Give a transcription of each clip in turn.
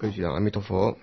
各位学长，阿弥陀佛。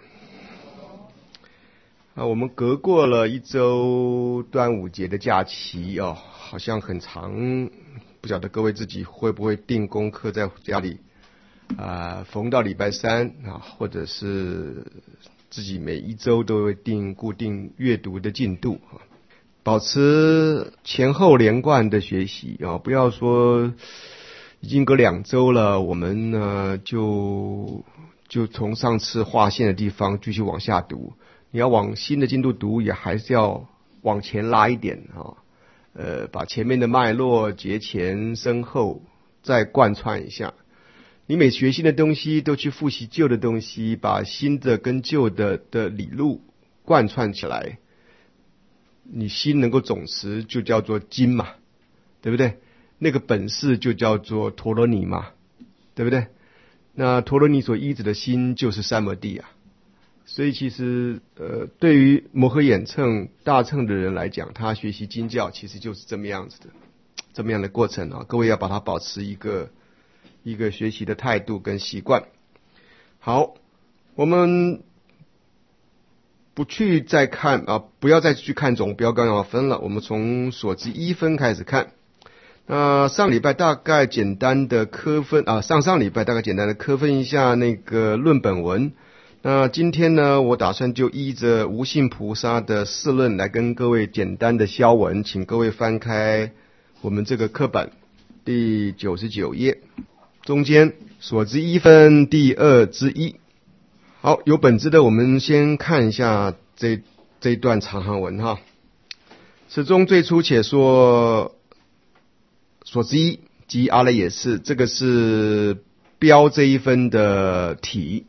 我们隔过了一周端午节的假期哦，好像很长，不晓得各位自己会不会定功课在家里逢到礼拜三或者是自己每一周都会定固定阅读的进度保持前后连贯的学习不要说已经隔2周了，我们呢就从上次划线的地方继续往下读。你要往新的进度读，也还是要往前拉一点把前面的脉络、节前、身后再贯穿一下。你每学新的东西，都去复习旧的东西，把新的跟旧的理路贯穿起来，你心能够总持，就叫做精嘛，对不对？那个本事就叫做陀罗尼嘛，对不对？那陀罗尼所依止的心就是三摩地啊。所以其实对于摩诃衍乘大乘的人来讲，他学习经教其实就是这么样子的，这么样的过程各位要把它保持一个学习的态度跟习惯。好，我们不去再看不要再去看总标纲要分了，我们从所知一分开始看。上礼拜大概简单的科分上礼拜大概简单的科分一下那个论本文。那今天呢，我打算就依着无性菩萨的释论来跟各位简单的消文，请各位翻开我们这个课本第99页，中间所知一分第2之一。好，有本质的我们先看一下这一段长行文此中最初且说所知一即阿赖耶识，这个是标这一分的体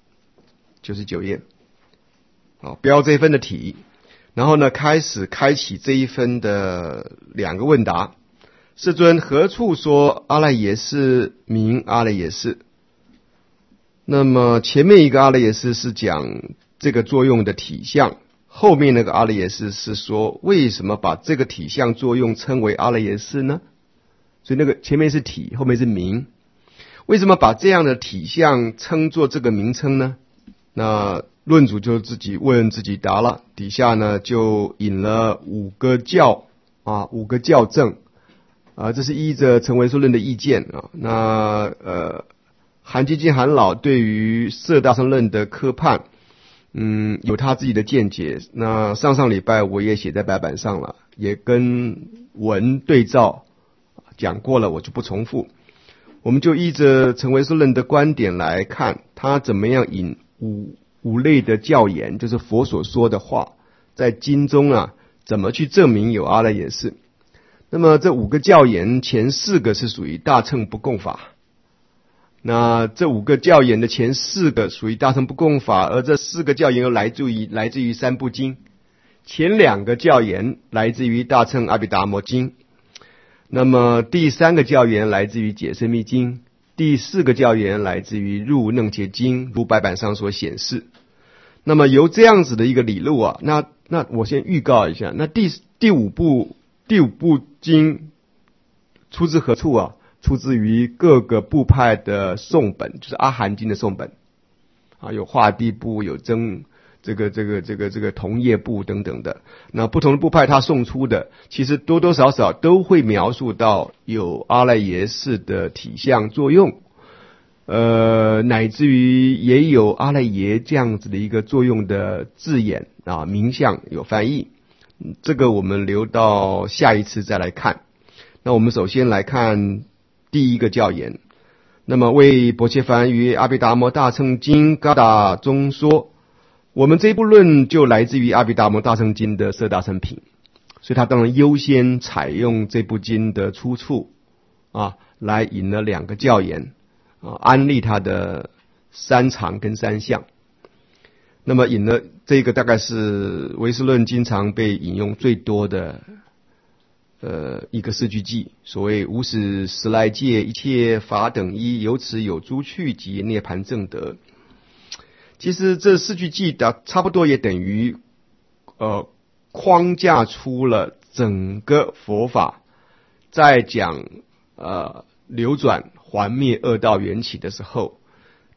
，99页标这一分的体，然后呢开启这一分的2个问答。世尊，何处说阿赖耶识名阿赖耶识？那么前面一个阿赖耶识是讲这个作用的体相，后面那个阿赖耶识是说为什么把这个体相作用称为阿赖耶识呢？所以那个前面是体，后面是名，为什么把这样的体相称作这个名称呢？那论主就自己问自己答了，底下呢就引了5个教5个教证这是依着成唯识论的意见那韩基金韩老对于摄大乘论的科判有他自己的见解，那上礼拜我也写在白板上了，也跟文对照讲过了，我就不重复。我们就依着成唯识论的观点来看，他怎么样引五类的教言，就是佛所说的话，在经中怎么去证明有阿赖耶识。那么这5个教言，前4个是属于大乘不共法，那这5个教言的前4个属于大乘不共法，而这4个教言又来自于三部经，前2个教言来自于大乘阿毗达摩经，那么第3个教言来自于解深密经，第4个教言来自于入楞伽经，如白板上所显示。那么由这样子的一个理路那我先预告一下，那第五部经出自何处出自于各个部派的颂本，就是阿含经的颂本有化地部，有这个同业部等等的。那不同的部派他颂出的，其实多多少少都会描述到有阿赖耶识的体相作用，乃至于也有阿赖耶这样子的一个作用的字眼名相有翻译，这个我们留到下一次再来看。那我们首先来看第1个教言。那么为薄伽梵于阿毗达摩大乘经嘎达中说，我们这一部论就来自于阿毗达摩大乘经的摄大乘品，所以他当然优先采用这部经的出处来引了2个教言安利他的3常跟3相。那么引了这个大概是唯识论经常被引用最多的一个四句偈，所谓无始时来界，一切法等一，由此有诸趣及涅槃正德。其实这4句偈差不多也等于框架出了整个佛法，在讲流转还灭恶道缘起的时候，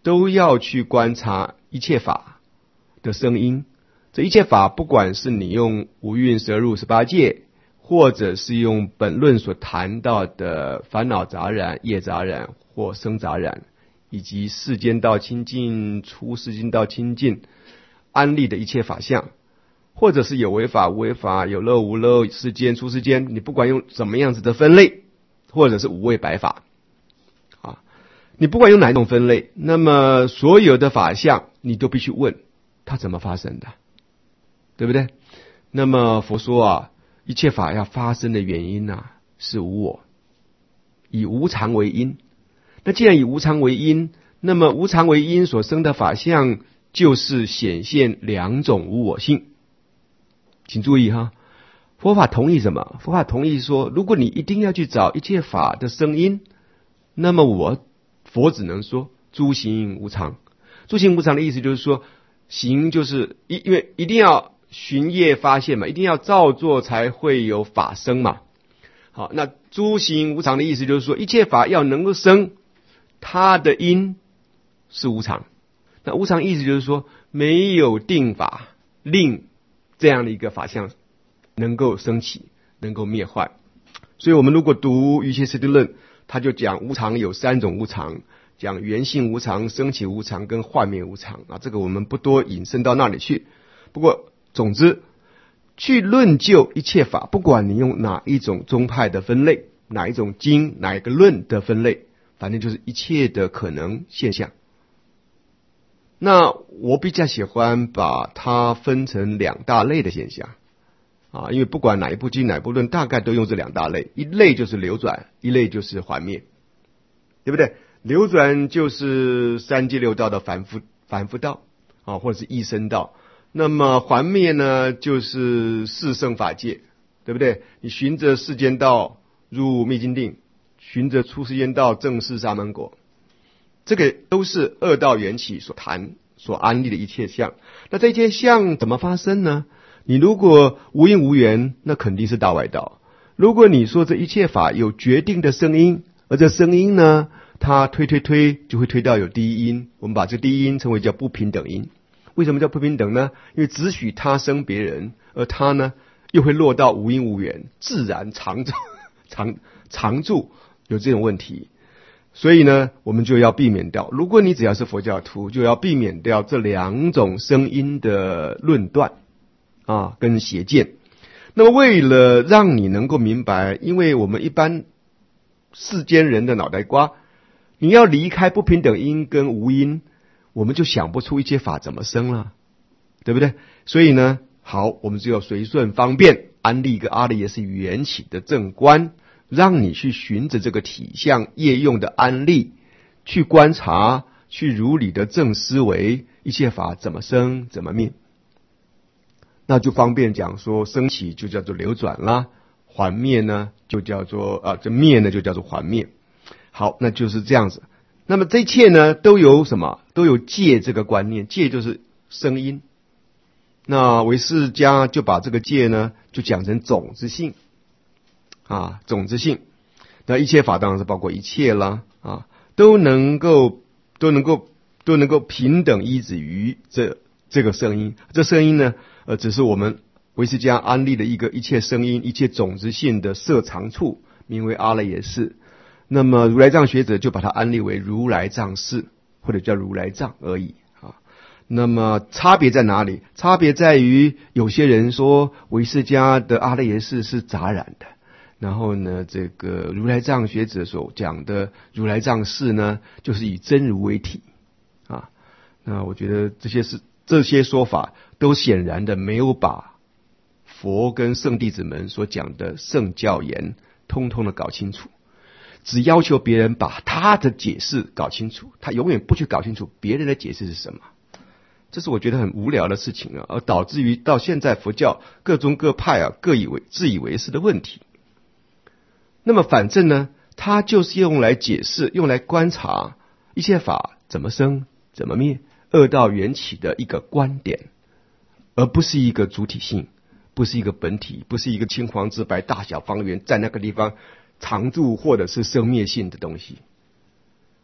都要去观察一切法的声音。这一切法，不管是你用五蕴摄入18界，或者是用本论所谈到的烦恼杂染、业杂染或生杂染，以及世间道清净、出世间道清净、安立的一切法相，或者是有为法、无为法、有漏无漏、世间出世间，你不管用怎么样子的分类，或者是五位百法啊，你不管用哪一种分类，那么所有的法相你都必须问它怎么发生的，对不对？那么佛说啊，一切法要发生的原因啊，是无我，以无常为因。那既然以无常为因，那么无常为因所生的法相，就是显现两种无我性。请注意哈，佛法同意什么？佛法同意说，如果你一定要去找一切法的声音，那么佛只能说诸行无常。诸行无常的意思就是说，行就是因为一定要循业发现嘛，一定要造作才会有法生嘛。好，那诸行无常的意思就是说，一切法要能够生，它的因是无常。那无常意思就是说，没有定法令这样的一个法相能够升起，能够灭坏。所以我们如果读瑜伽师地论，他就讲无常有3种无常，讲缘性无常、升起无常跟幻灭无常啊，这个我们不多引申到那里去。不过总之，去论究一切法，不管你用哪一种宗派的分类，哪一种经、哪一个论的分类，反正就是一切的可能现象。那我比较喜欢把它分成2大类的现象啊，因为不管哪一部经、哪一部论，大概都用这2大类，一类就是流转，一类就是还灭，对不对？流转就是3界6道的凡夫道啊，或者是异生道。那么还灭呢，就是四圣法界，对不对？你循着世间道入密经定，循着出世间道正视沙门果，这个都是2道缘起所谈、所安立的一切相。那这些相怎么发生呢？你如果无因无缘，那肯定是大外道。如果你说这一切法有决定的声音，而这声音呢，它推就会推到有第一因，我们把这第一因称为叫不平等因。为什么叫不平等呢？因为只许他生别人，而他呢又会落到无因无缘，自然常住有这种问题。所以呢，我们就要避免掉，如果你只要是佛教徒，就要避免掉这2种声音的论断啊跟邪见。那么为了让你能够明白，因为我们一般世间人的脑袋瓜，你要离开不平等因跟无因，我们就想不出一切法怎么生了，对不对？所以呢，好，我们只有随顺方便安立一个阿赖耶识缘起的正观，让你去循着这个体相业用的安立，去观察，去如理的正思维一切法怎么生怎么灭，那就方便讲说，升起就叫做流转啦，还灭呢就叫做这灭呢就叫做还灭。好，那就是这样子。那么这一切呢，都有什么？都有界这个观念，界就是声音。那唯识家就把这个界呢，就讲成种子性啊，种子性。那一切法当然是包括一切啦啊，都能够平等依止于这个声音。这声音呢，只是我们唯识家安立的一个一切声音、一切种子性的摄藏处，名为阿赖耶识。那么如来藏学者就把它安立为如来藏识，或者叫如来藏而已啊。那么差别在哪里？差别在于有些人说唯识家的阿赖耶识是杂染的，然后呢，这个如来藏学者所讲的如来藏识呢，就是以真如为体啊。那我觉得这些说法都显然的没有把佛跟圣弟子们所讲的圣教言通通的搞清楚。只要求别人把他的解释搞清楚，他永远不去搞清楚别人的解释是什么。这是我觉得很无聊的事情啊，而导致于到现在佛教各宗各派啊，自以为是的问题。那么反正呢，它就是用来解释、用来观察一切法怎么生、怎么灭、2道缘起的一个观点，而不是一个主体性，不是一个本体，不是一个青黄之白大小方圆在那个地方常住或者是生灭性的东西。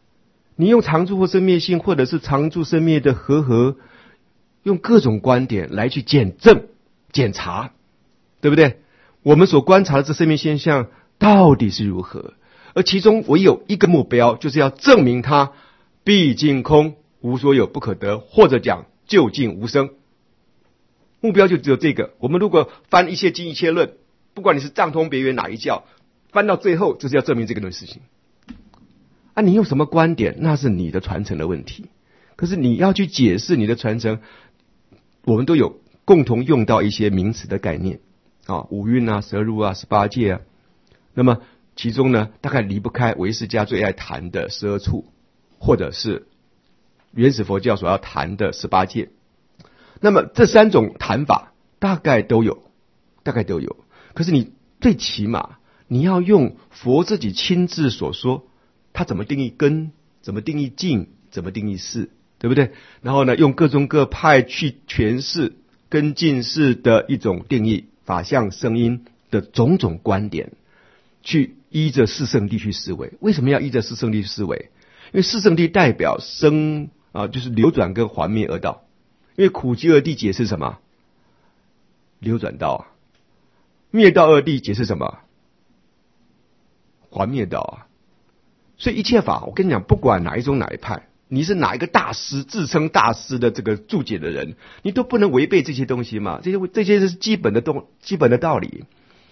你用常住或生灭性，或者是常住生灭的和，用各种观点来去检证、检查，对不对？我们所观察的这生命现象到底是如何？而其中唯有一个目标，就是要证明它毕竟空，无所有，不可得，或者讲究竟无生。目标就只有这个。我们如果翻一切经一切论，不管你是藏通别圆哪一教，翻到最后就是要证明这个事情。你用什么观点，那是你的传承的问题。可是你要去解释你的传承，我们都有共同用到一些名词的概念五蕴十二入18界那么其中呢，大概离不开唯识家最爱谈的12处，或者是原始佛教所要谈的18界。那么这3种谈法大概都有。可是你最起码你要用佛自己亲自所说，他怎么定义根，怎么定义净，怎么定义事，对不对？然后呢，用各宗各派去诠释根净事的一种定义，法相声音的种种观点，去依着四圣谛去思维。为什么要依着四圣谛去思维？因为四圣谛代表生就是流转跟还灭二道。因为苦集二谛解释什么？流转道灭道二谛解释什么？还灭道所以一切法，我跟你讲，不管哪一宗哪一派，你是哪一个大师，自称大师的这个注解的人，你都不能违背这些东西嘛。这些是基本的道理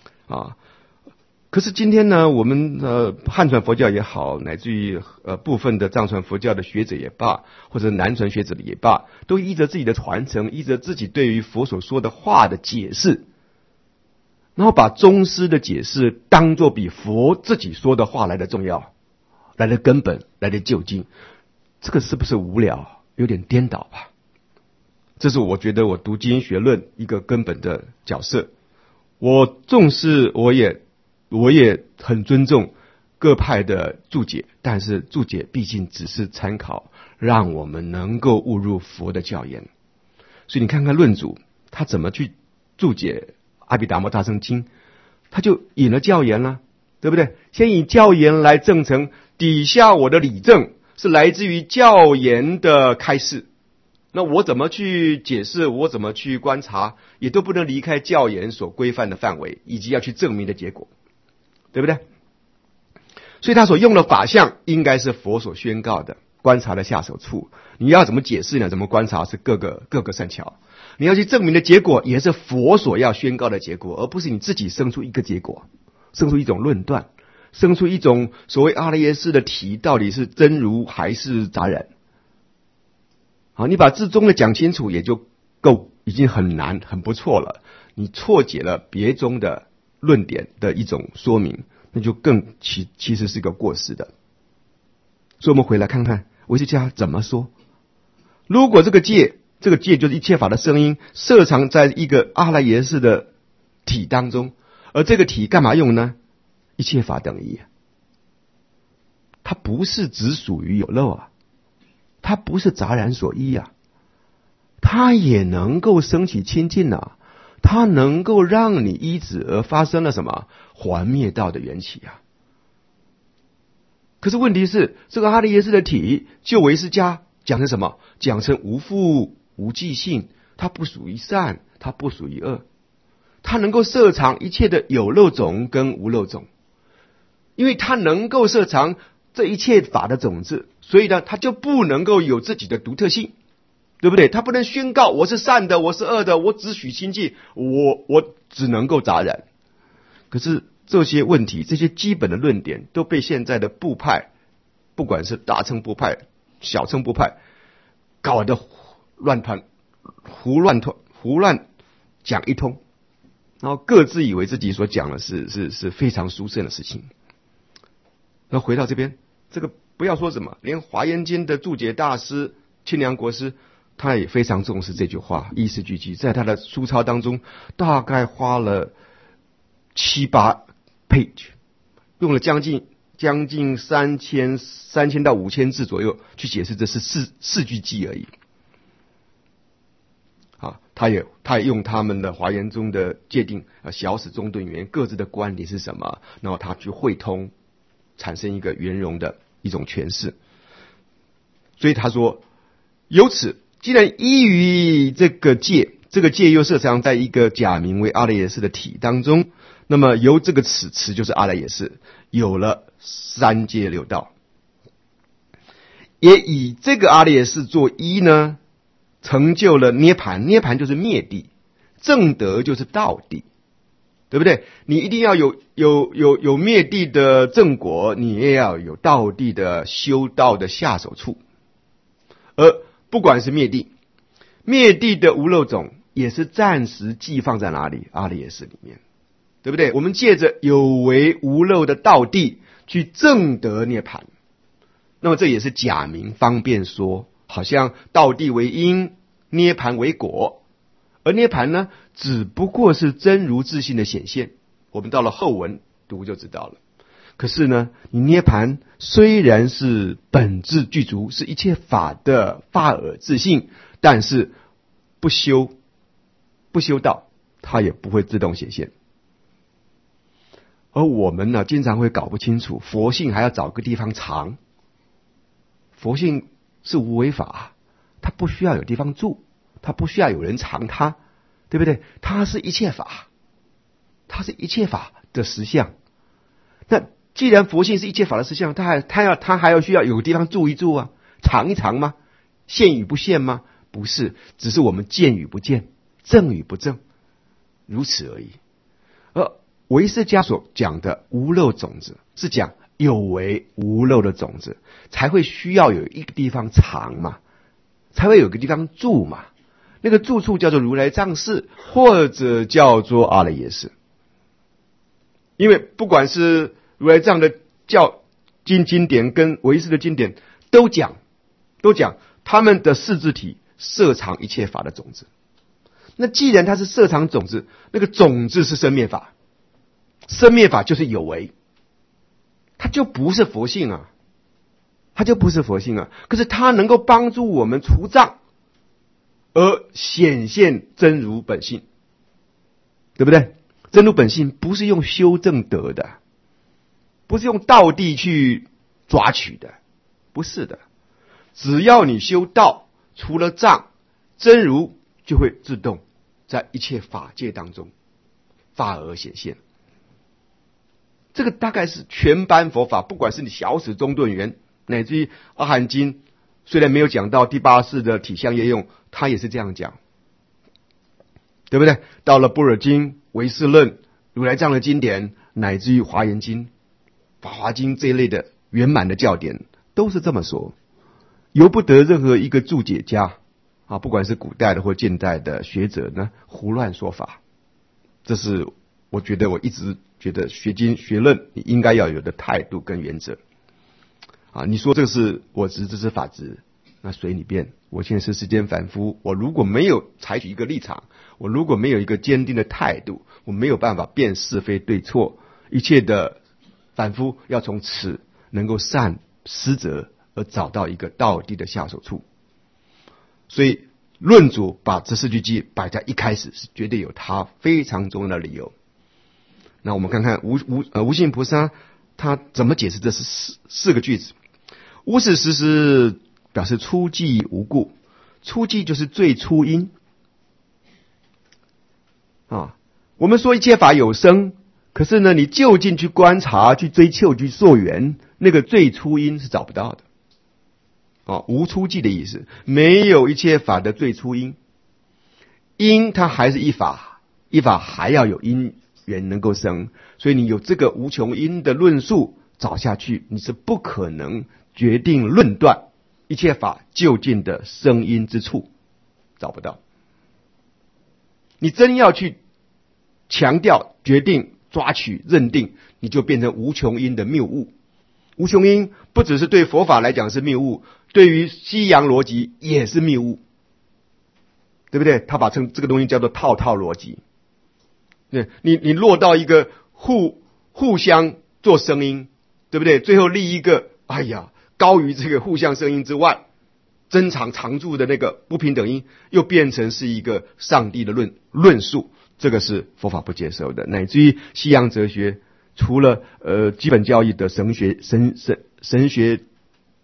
可是今天呢，我们汉传佛教也好，乃至于部分的藏传佛教的学者也罢，或者南传学者也罢，都依着自己的传承，依着自己对于佛所说的话的解释，然后把宗师的解释当作比佛自己说的话来的重要，来的根本，来的究竟。这个是不是无聊？有点颠倒吧？这是我觉得我读基因学论一个根本的角色。我重视，我也很尊重各派的注解，但是注解毕竟只是参考，让我们能够悟入佛的教言。所以你看看论主他怎么去注解阿毗达摩大乘经，他就引了教言了，对不对？先以教言来证成，底下我的理证是来自于教言的开示。那我怎么去解释，我怎么去观察，也都不能离开教言所规范的范围，以及要去证明的结果，对不对？所以他所用的法相应该是佛所宣告的观察的下手处。你要怎么解释呢？怎么观察是各个善巧。你要去证明的结果也是佛所要宣告的结果，而不是你自己生出一个结果，生出一种论断，生出一种所谓阿赖耶识的体到底是真如还是杂染。好，你把至宗的讲清楚也就够，已经很难很不错了。你错解了别宗的论点的一种说明，那就更其实是个过失的。所以我们回来看看唯识家怎么说。如果这个界就是一切法的声音，摄藏在一个阿赖耶识的体当中，而这个体干嘛用呢？一切法等一，它不是只属于有漏它不是杂染所依它也能够升起清净它能够让你依止而发生了什么还灭道的缘起可是问题是，这个阿赖耶识的体，就唯识家讲成什么？讲成无复无记性，它不属于善，它不属于恶，它能够摄藏一切的有漏种跟无漏种，因为它能够摄藏这一切法的种子，所以呢，它就不能够有自己的独特性，对不对？它不能宣告我是善的，我是恶的，我只许清净，我只能够杂染。可是这些问题，这些基本的论点都被现在的部派，不管是大乘部派、小乘部派，搞得胡乱讲一通，然后各自以为自己所讲的是非常殊胜的事情。那回到这边，这个不要说什么，连华严经的注解大师清凉国师，他也非常重视这句话，意思俱记，在他的书抄当中，大概花了7-8 page， 用了将近3000到5000字左右去解释，这是四句偈而已。他也用他们的华严宗的界定小始中顿圆各自的观点是什么，然后他去汇通，产生一个圆融的一种诠释。 所以他说，由此既然依于这个界，这个界又设常在一个假名为阿赖耶识的体当中，那么由这个词就是阿赖耶识，有了三界六道，也以这个阿赖耶识作依呢，成就了涅盘。涅盘就是灭地，正德就是道地，对不对？你一定要有灭地的正果，你也要有道地的修道的下手处。而不管是灭地的无漏种，也是暂时寄放在哪里？阿赖耶识里面，对不对？我们借着有为无漏的道地去证得涅盘，那么这也是假名，方便说，好像道地为因，涅盘为果，而涅盘呢，只不过是真如自性的显现。我们到了后文读就知道了。可是呢，你涅盘虽然是本质具足，是一切法的法尔自性，但是不修道，它也不会自动显现。而我们呢，经常会搞不清楚，佛性还要找个地方藏。佛性是无为法，它不需要有地方住，它不需要有人藏它，对不对？它是一切法，它是一切法的实相。那既然佛性是一切法的实相，它还要需要有个地方住一住啊，藏一藏吗？现与不现吗？不是，只是我们见与不见，证与不证，如此而已。而唯识家所讲的无漏种子，是讲有为无漏的种子，才会需要有一个地方藏嘛，才会有个地方住嘛。那个住处叫做如来藏识，或者叫做阿赖耶识。因为不管是如来藏的经典跟唯识的经典都讲他们的四字体摄藏一切法的种子。那既然它是摄藏种子，那个种子是生灭法，生灭法就是有为，它就不是佛性啊，可是它能够帮助我们除障，而显现真如本性，对不对？真如本性不是用修正得的，不是用道地去抓取的，不是的。只要你修道，除了障，真如就会自动在一切法界当中法而显现。这个大概是全班佛法，不管是你小始中顿圆，乃至于阿含经，虽然没有讲到第八世的体相业用，它也是这样讲，对不对？到了般若经、唯识论、如来藏的经典，乃至于华严经、法华经这一类的圆满的教典，都是这么说，由不得任何一个注解家啊，不管是古代的或近代的学者呢，胡乱说法。这是我一直觉得学经学论你应该要有的态度跟原则啊。你说这个是我执，这是法执，那随你便。我现在是世间凡夫，我如果没有采取一个立场，我如果没有一个坚定的态度，我没有办法辨是非对错。一切的凡夫要从此能够善思则，而找到一个道地的下手处。所以论主把这四句偈摆在一开始，是绝对有他非常重要的理由。那我们看看无性菩萨他怎么解释这四个句子。无始时时表示初际无故，初际就是最初因啊。我们说一切法有生，可是呢，你就近去观察、去追求、去溯源，那个最初因是找不到的。无初际的意思，没有一切法的最初因。因它还是一法，一法还要有因缘能够生，所以你有这个无穷因的论述找下去，你是不可能决定论断一切法究竟的生因之处，找不到。你真要去强调、决定、抓取、认定，你就变成无穷因的谬误。无穷因不只是对佛法来讲是谬误，对于西洋逻辑也是谬误，对不对？他把这个东西叫做套逻辑。对，你落到一个互相做声音，对不对？最后立一个高于这个互相声音之外珍藏常住的那个不平等因，又变成是一个上帝的论述，这个是佛法不接受的。乃至于西洋哲学，除了基本教义的神学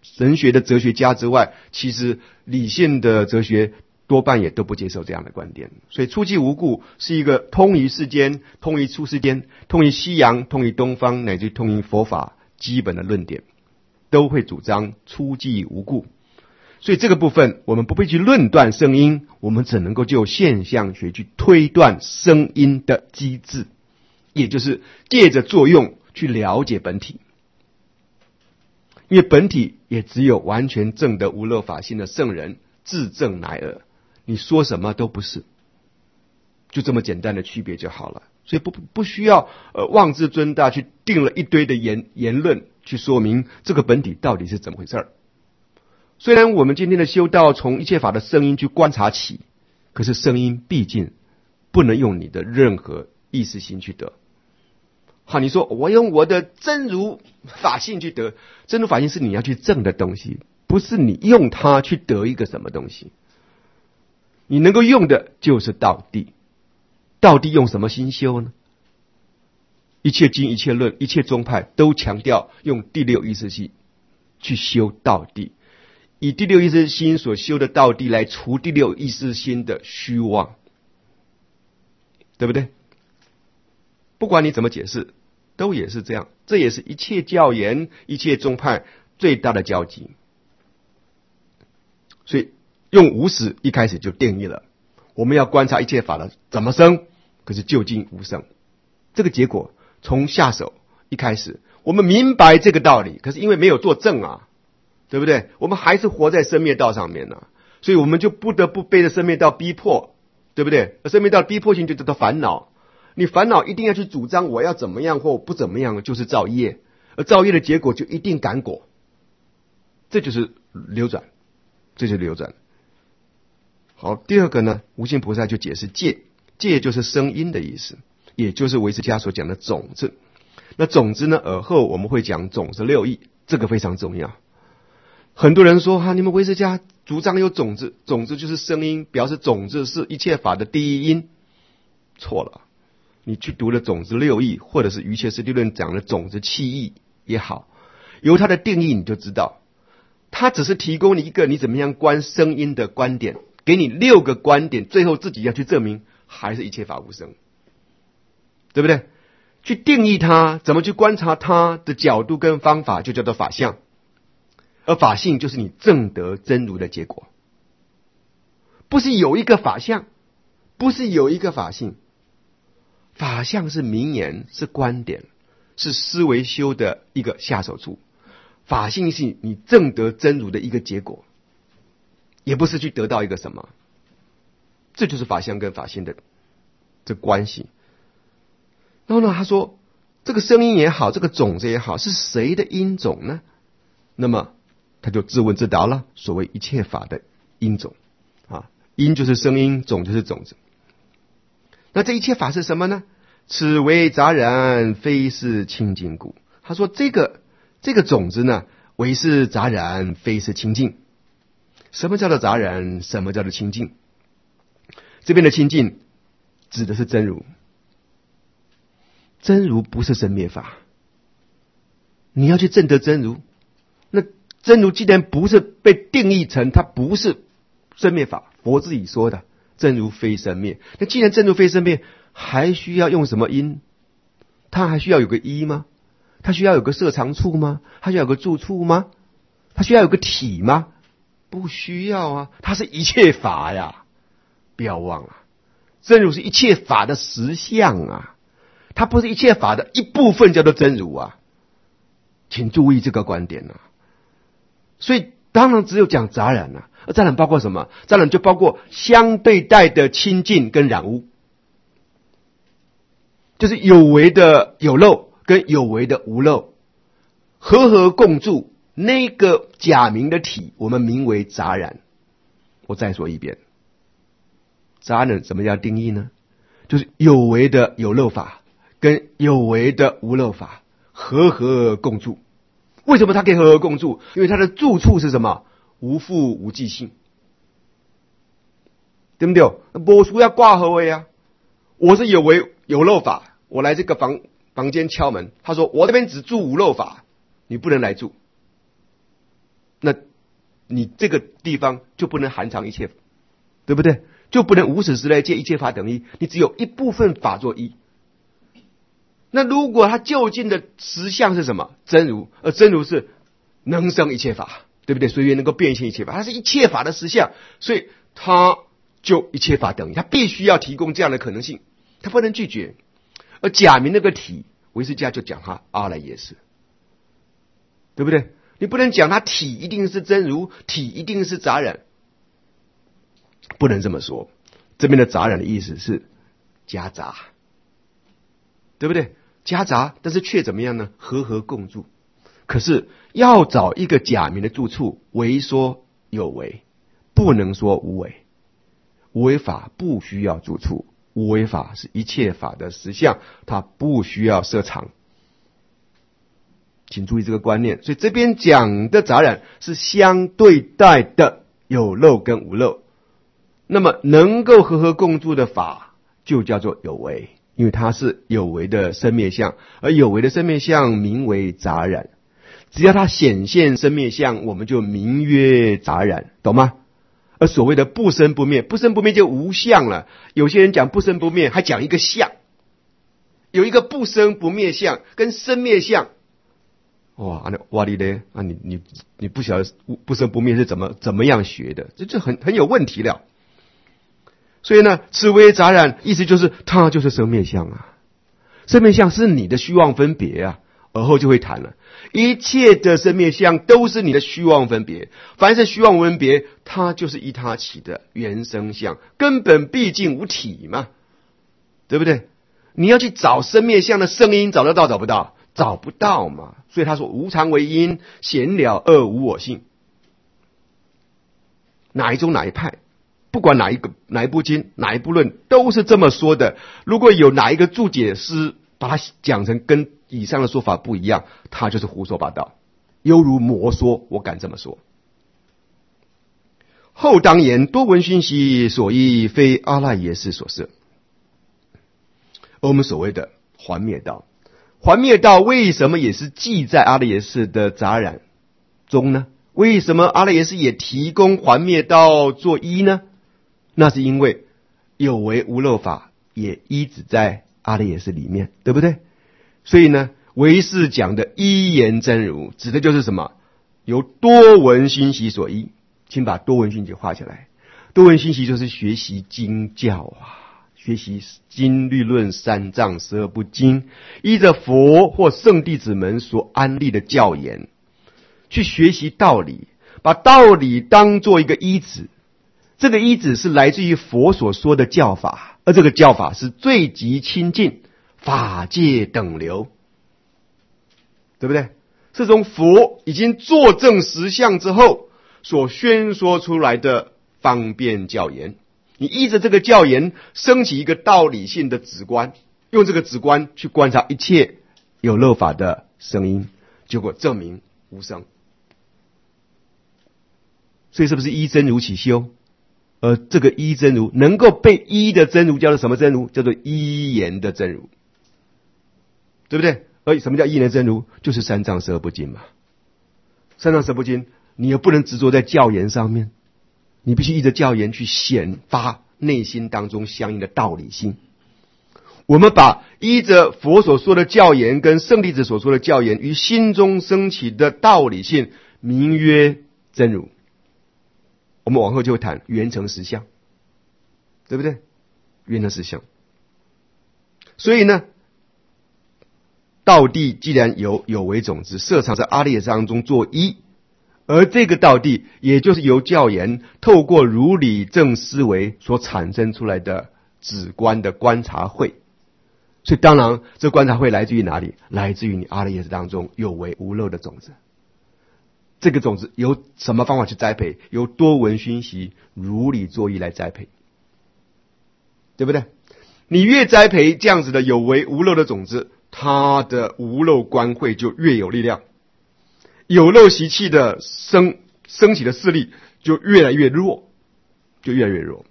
神学的哲学家之外，其实理性的哲学多半也都不接受这样的观点。所以初寂无故是一个通于世间、通于出世间、通于西洋、通于东方，乃至通于佛法基本的论点，都会主张初寂无故。所以这个部分我们不必去论断声音，我们只能够就现象学去推断声音的机制，也就是借着作用去了解本体。因为本体也只有完全证得无漏法性的圣人自证乃尔，你说什么都不是，就这么简单的区别就好了。所以不需要妄自尊大去定了一堆的言论去说明这个本体到底是怎么回事儿。虽然我们今天的修道从一切法的声音去观察起，可是声音毕竟不能用你的任何意识心去得。好，你说我用我的真如法性去得，真如法性是你要去证的东西，不是你用它去得一个什么东西。你能够用的就是道谛。道谛用什么心修呢？一切经、一切论、一切宗派都强调用第六意识心去修道谛，以第六意识心所修的道谛来除第六意识心的虚妄，对不对？不管你怎么解释，都也是这样。这也是一切教言、一切宗派最大的交集。所以用无始一开始就定义了，我们要观察一切法的怎么生，可是究竟无生。这个结果从下手一开始，我们明白这个道理，可是因为没有做正啊，对不对？我们还是活在生灭道上面啊，所以我们就不得不被这生灭道逼迫，对不对？生灭道逼迫性就叫做烦恼。你烦恼一定要去主张我要怎么样或不怎么样，就是造业，而造业的结果就一定感果，这就是流转，这就是流转。好，第二个呢，无尽菩萨就解释戒，戒就是声音的意思，也就是唯识家所讲的种子。那种子呢，尔后我们会讲种子六义，这个非常重要。很多人说你们唯识家主张有种子，种子就是声音，表示种子是一切法的第一因，错了。你去读了种子六义，或者是瑜伽师地论讲的种子七义也好，由它的定义你就知道，它只是提供你一个你怎么样观声音的观点，给你6个观点，最后自己要去证明还是一切法无生，对不对？去定义它，怎么去观察它的角度跟方法就叫做法相，而法性就是你证得真如的结果。不是有一个法相，不是有一个法性，法相是名言，是观点，是思维修的一个下手处。法性是你证得真如的一个结果，也不是去得到一个什么。这就是法相跟法性的这关系。然后呢，他说这个声音也好，这个种子也好，是谁的因种呢？那么他就自问自答了，所谓一切法的因种啊，因就是声音，种就是种子。那这一切法是什么呢？此为杂染，非是清净故。他说这个种子呢，为是杂染，非是清净。什么叫做杂染？什么叫做清净？这边的清净指的是真如。真如不是生灭法，你要去证得真如，那真如既然不是被定义成它不是生灭法，佛自己说的真如非生灭，那既然真如非生灭，还需要用什么因？它还需要有个一吗？它需要有个摄常处吗？它需要有个住处吗？它需要有个体吗？不需要啊，它是一切法呀，不要忘了，真如是一切法的实相啊，它不是一切法的一部分叫做真如啊，请注意这个观点啊。所以当然只有讲杂染啊，而杂染包括什么？杂染就包括相对待的清净跟染污，就是有为的有漏跟有为的无漏和共住，那个假名的体我们名为杂染。我再说一遍，杂染怎么样定义呢？就是有为的有漏法跟有为的无漏法和共住。为什么它可以和共住？因为它的住处是什么？无复无记性，对不对？没需要挂合为啊。我是有为有漏法，我来这个房间敲门，他说我这边只住无漏法，你不能来住。 你这个地方就不能含藏一切，对不对？就不能无始时来借一切法等一，你只有一部分法做一。那如果它究竟的实相是什么？真如，而真如是能生一切法，对不对？随缘能够变现一切法，它是一切法的实相，所以它就一切法等一，它必须要提供这样的可能性，它不能拒绝。而假名那个体，唯识家就讲它阿赖耶识，对不对？你不能讲它体一定是真如，体一定是杂染，不能这么说。这边的杂染的意思是夹杂，对不对？夹杂，但是却怎么样呢？和合共住。可是要找一个假名的住处，唯说有为，不能说无为。无为法不需要住处，无为法是一切法的实相，它不需要设藏。请注意这个观念。所以这边讲的杂染是相对待的有漏跟无漏。那么能够和合共住的法就叫做有为，因为它是有为的生灭相，而有为的生灭相名为杂染。只要它显现生灭相，我们就名曰杂染，懂吗？而所谓的不生不灭，不生不灭就无相了。有些人讲不生不灭，还讲一个相，有一个不生不灭相跟生灭相。哇，哇哩嘞啊！你不晓得不生不灭是怎么样学的，这很有问题了。所以呢，此为杂染，意思就是它就是生灭相啊。生灭相是你的虚妄分别啊，而后就会谈了。一切的生灭相都是你的虚妄分别，凡是虚妄分别，它就是依他起的原生相，根本毕竟无体嘛，对不对？你要去找生灭相的声音，找得到找不到？找不到嘛。所以他说无常为因，显了二无我性。哪一宗哪一派，不管哪一部经哪一部论，都是这么说的。如果有哪一个注解师把它讲成跟以上的说法不一样，他就是胡说八道，犹如魔说，我敢这么说。后当言多闻熏习所依，非阿赖耶识所摄。而我们所谓的还灭道，还灭道为什么也是记在阿赖耶识的杂染中呢？为什么阿赖耶识也提供还灭道做依呢？那是因为有为无漏法也依止在阿赖耶识里面，对不对？所以呢，唯识讲的依言真如，指的就是什么？由多闻熏习所依。请把多闻熏习画起来。多闻熏习就是学习经教啊，学习经律论三藏十二部经，依着佛或圣弟子们所安立的教言去学习道理，把道理当做一个依止。这个依止是来自于佛所说的教法，而这个教法是最极亲近，法界等流，对不对？是从佛已经作证实相之后所宣说出来的方便教言。你依着这个教言升起一个道理性的止观，用这个止观去观察一切有漏法的声音，结果证明无生。所以是不是依真如起修？而这个依真如能够被依的真如叫做什么真如？叫做依言的真如，对不对？而什么叫依言的真如？就是三藏十二部经嘛。三藏十二部经你也不能执着在教言上面，你必须依着教言去显发内心当中相应的道理性。我们把依着佛所说的教言跟圣弟子所说的教言于心中升起的道理性名曰真如。我们往后就会谈圆成实相，对不对？圆成实相。所以呢，道地既然有为种子设藏在阿赖耶识当中做依，而这个道地也就是由教言透过如理正思维所产生出来的止观的观察会。所以当然这观察会来自于哪里？来自于你阿赖耶识当中有为无漏的种子。这个种子由什么方法去栽培？由多闻熏习如理作意来栽培，对不对？你越栽培这样子的有为无漏的种子，它的无漏观慧就越有力量，有漏习气的升起的势力就越来越弱，就越来越弱。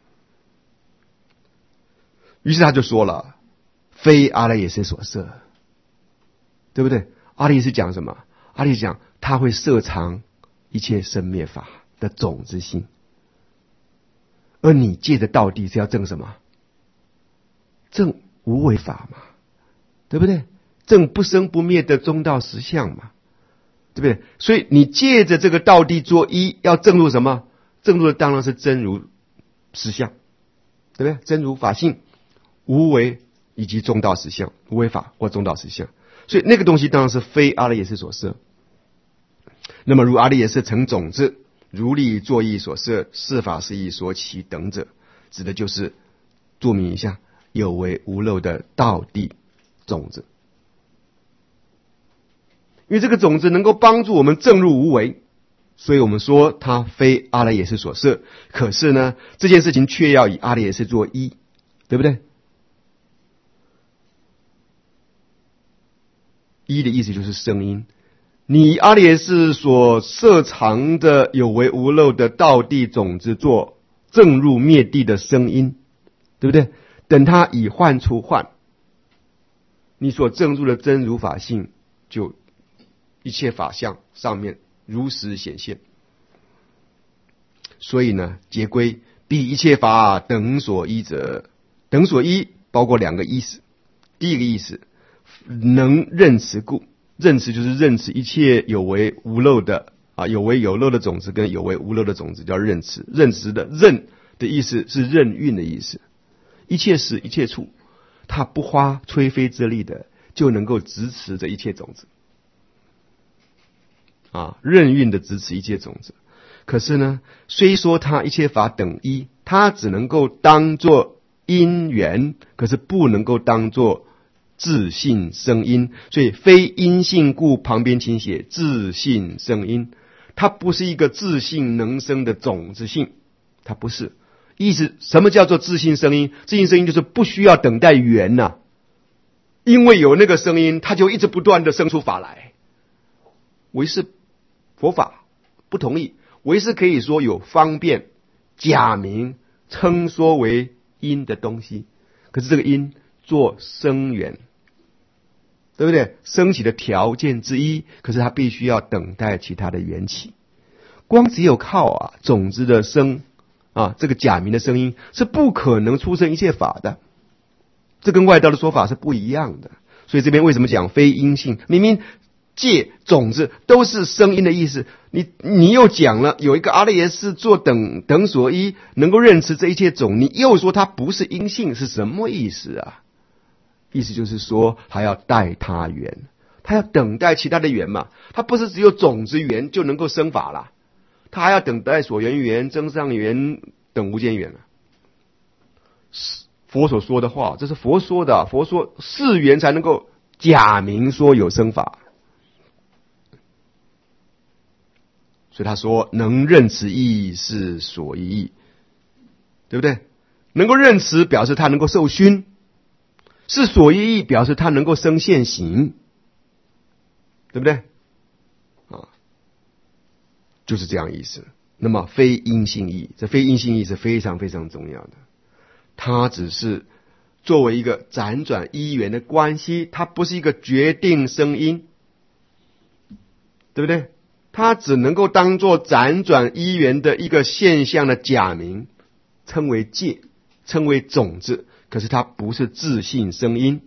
于是他就说了，非阿赖耶识所摄，对不对？阿赖耶识讲什么？阿赖耶识讲他会摄藏一切生灭法的种子性。而你借着道谛是要证什么？证无为法嘛，对不对？证不生不灭的中道实相嘛，对不对？所以你借着这个道谛作依，要证入什么？证入的当然是真如实相，对不对？真如法性、无为以及中道实相，无为法或中道实相。所以那个东西当然是非阿赖耶识所摄。那么如阿赖耶识成种子，如力作意所摄，是法是义所起等者，指的就是注明一下有为无漏的道谛种子。因为这个种子能够帮助我们证入无为，所以我们说它非阿赖耶识所摄。可是呢，这件事情却要以阿赖耶识作依，对不对？依的意思就是声音。你阿赖耶识所摄藏的有为无漏的道谛种子做证入灭地的声音，对不对？等它以幻出幻，你所证入的真如法性就一切法相上面如实显现。所以呢，结归彼一切法等所依者，等所依包括两个意思。第一个意思，能认持故，认持就是认持一切有为无漏的有为有漏的种子跟有为无漏的种子叫认持。认持的认的意思是任运的意思，一切时一切处，它不花吹灰之力的就能够执持这一切种子任运的执持一切种子。可是呢，虽说它一切法等一，它只能够当作因缘，可是不能够当作自性生因。所以非因性故旁边请写自性生因，它不是一个自性能生的种子性，它不是。意思什么叫做自性生因？自性生因就是不需要等待缘因为有那个声音，它就一直不断的生出法来。唯是佛法不同意，唯是可以说有方便假名称说为因的东西，可是这个因做生缘，对不对？升起的条件之一，可是它必须要等待其他的缘起。光只有靠种子的生这个假名的声音是不可能出生一切法的，这跟外道的说法是不一样的。所以这边为什么讲非因性？明明借种子都是声音的意思，你又讲了有一个阿赖耶识做等所依，能够认识这一切种，你又说它不是因性，是什么意思啊？意思就是说还要待他缘，他要等待其他的缘嘛，他不是只有种子缘就能够生法啦，他还要等待所缘缘、增上缘等无间缘佛所说的话，这是佛说的，佛说是缘才能够假名说有生法。所以他说能认持义是所依义，对不对？能够认持表示他能够受熏，是所依义表示他能够生现行，对不对？就是这样意思。那么非因性义，这非因性义是非常非常重要的，它只是作为一个辗转依缘的关系，它不是一个决定生因，对不对？它只能够当作辗转依缘的一个现象的假名，称为界，称为种子，可是它不是自性生因。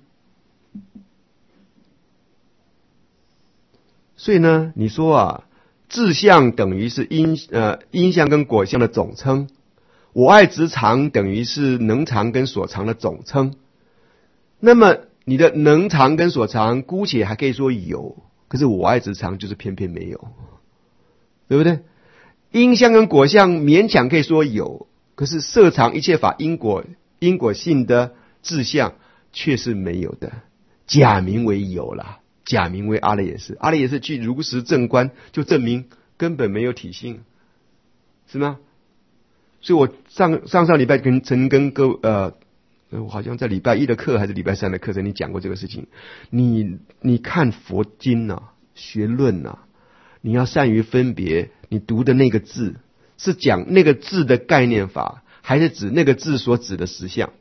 所以呢，你说自相等于是因相跟果相的总称，我爱执常等于是能常跟所常的总称。那么你的能常跟所常姑且还可以说有，可是我爱执常就是偏偏没有，对不对？因相跟果相勉强可以说有，可是摄藏一切法因果性的自相却是没有的，假名为有啦，假名为阿赖耶识。阿赖耶识具如实正观，就证明根本没有体性，是吗？所以我上礼拜曾跟我好像在礼拜一的课还是礼拜三的课程，你讲过这个事情。你看佛经学论你要善于分别，你读的那个字是讲那个字的概念法，还是指那个字所指的实相？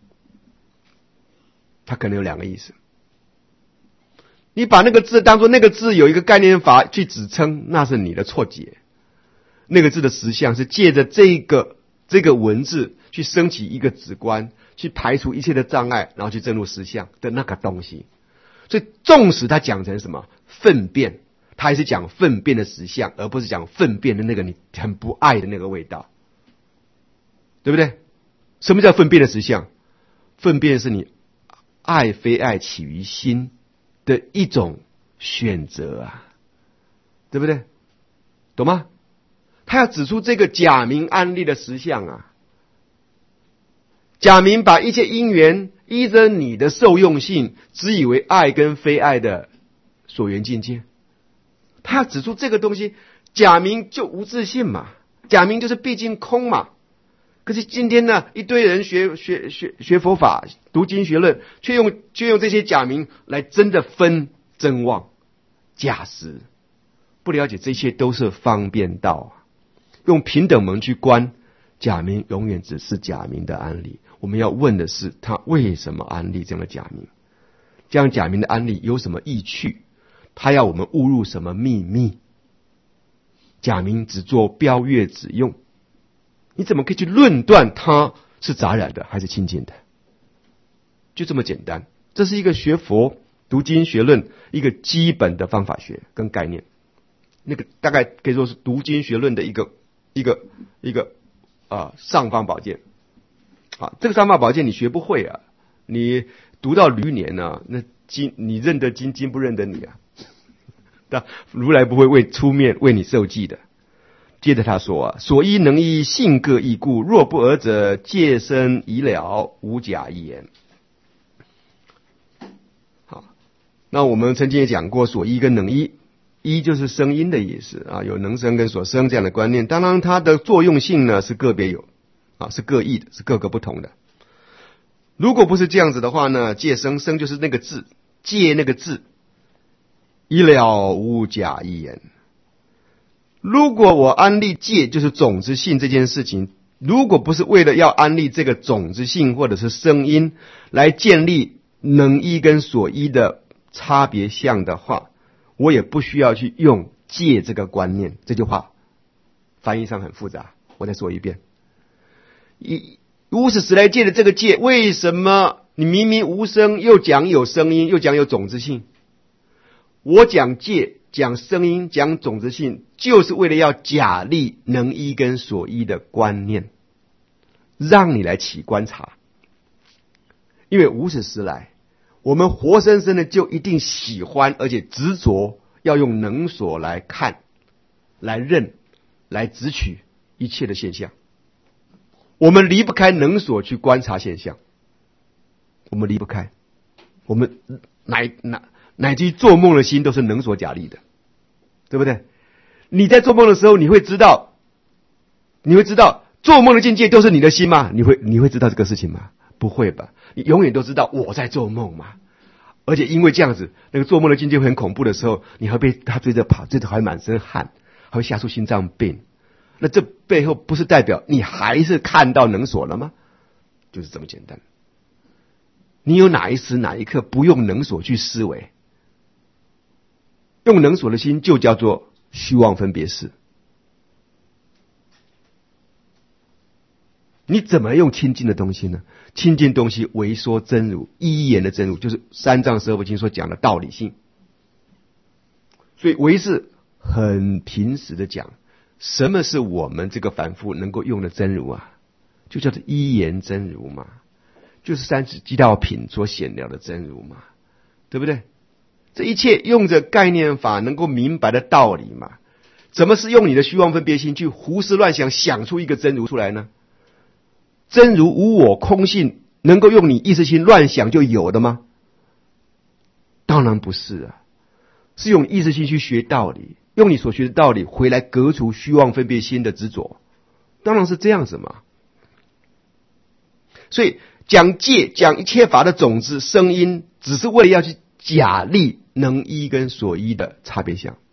它可能有两个意思。你把那个字当作那个字有一个概念法去指称，那是你的错解， 那个字的实相是借着这个文字去升起一个直观，去排除一切的障碍，然后去证入实相的那个东西。所以纵使他讲成什么粪便，他还是讲粪便的实相，而不是讲粪便的那个你很不爱的那个味道，对不对？什么叫粪便的实相？粪便是你爱非爱起于心的一种选择啊，对不对？懂吗？他要指出这个假名安立的实相啊。假名把一切因缘依着你的受用性，只以为爱跟非爱的所缘境界。他要指出这个东西，假名就无自性嘛，假名就是毕竟空嘛。可是今天呢，一堆人学佛法，读经学论，却用这些假名来真的分真妄假实，不了解这些都是方便道啊。用平等门去观假名，永远只是假名的安立。我们要问的是，他为什么安立这样的假名？这样假名的安立有什么意趣？他要我们误入什么秘密？假名只做标阅只用，你怎么可以去论断它是杂染的还是清净的？就这么简单。这是一个学佛读经学论一个基本的方法学跟概念，那个大概可以说是读经学论的一个尚方宝剑。这个尚方宝剑你学不会啊，你读到驴年啊，那经你认得经，经不认得你啊。但如来不会出面为你受记的。接着他说啊，所依能依性各异故，若不尔者，戒身已了，无假一言。好，那我们曾经也讲过，所依跟能依，依就是声音的意思啊，有能声跟所声这样的观念。当然它的作用性呢是个别有是各异的，是各个不同的。如果不是这样子的话呢，戒声，声就是那个字，戒那个字，已了无假一言。如果我安立戒就是种子性这件事情，如果不是为了要安立这个种子性或者是声音来建立能依跟所依的差别相的话，我也不需要去用戒这个观念。这句话翻译上很复杂，我再说一遍。无始时来戒的这个戒，为什么你明明无声又讲有声音，又讲有种子性？我讲戒讲声音讲种子性，就是为了要假立能依跟所依的观念，让你来起观察。因为无始时来，我们活生生的就一定喜欢而且执着要用能所来看来认来执取一切的现象。我们离不开能所去观察现象，我们离不开，我们乃至于做梦的心都是能所假立的，对不对？你在做梦的时候，你会知道做梦的境界都是你的心吗？你会知道这个事情吗？不会吧，你永远都知道我在做梦嘛。而且因为这样子，那个做梦的境界会很恐怖的时候，你还被他追着跑，追着还会满身汗，还会吓出心脏病。那这背后不是代表你还是看到能所了吗？就是这么简单。你有哪一时哪一刻不用能所去思维？用能所的心就叫做虚妄分别识。你怎么用清净的东西呢？清净东西为说真如，一言的真如，就是三藏十二部经所讲的道理性。所以唯是很平实的讲，什么是我们这个凡夫能够用的真如啊？就叫做一言真如嘛，就是三十几道品所显了的真如嘛，对不对？这一切用着概念法能够明白的道理嘛。怎么是用你的虚妄分别心去胡思乱想，想出一个真如出来呢？真如无我空性能够用你意识心乱想就有的吗？当然不是啊，是用意识心去学道理，用你所学的道理回来革除虚妄分别心的执着，当然是这样子嘛。所以讲戒讲一切法的种子声音，只是为了要去假立能依跟所依的差别相。